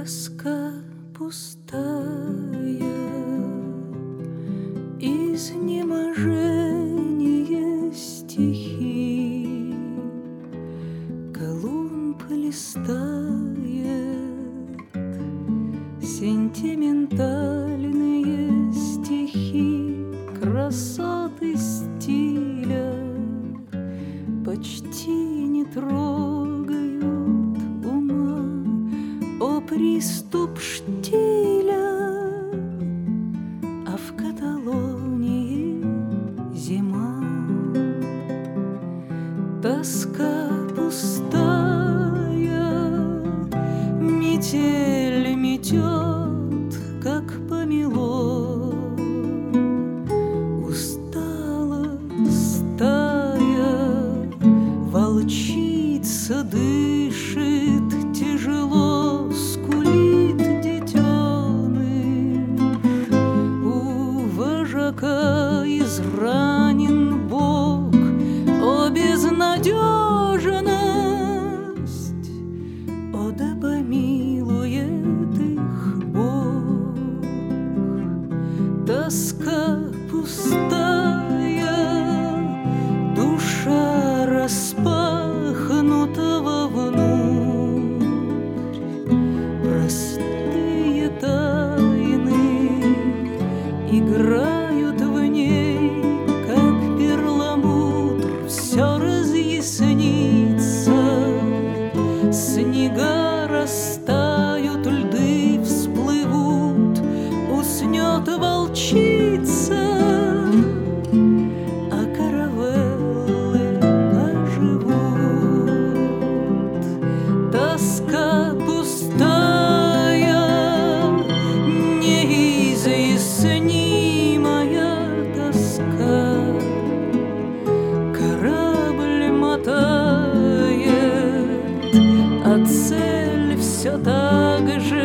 Тоска пустая, изнеможение стихи, Колумб листает сентиментальные стихи, красоты стиля почти не трогают ума. О, приступ штиля, а в Каталонии зима. Тоска пустая, метель метет, как помело. Устала стая, волчица дышит тяжело, скулит детеныш. У вожака изранен бок. О, безнадежность! О, да помилует их Бог! Тоска пустая, душа распахнута вовнутрь. Простые тайны играют в ней, как перламутр. Все разъяснится, снега растают, льды всплывут, уснет волчица, а каравеллы оживут. Тоска пустая, неизъяснимая тоска. Корабль мотает, а цель все так же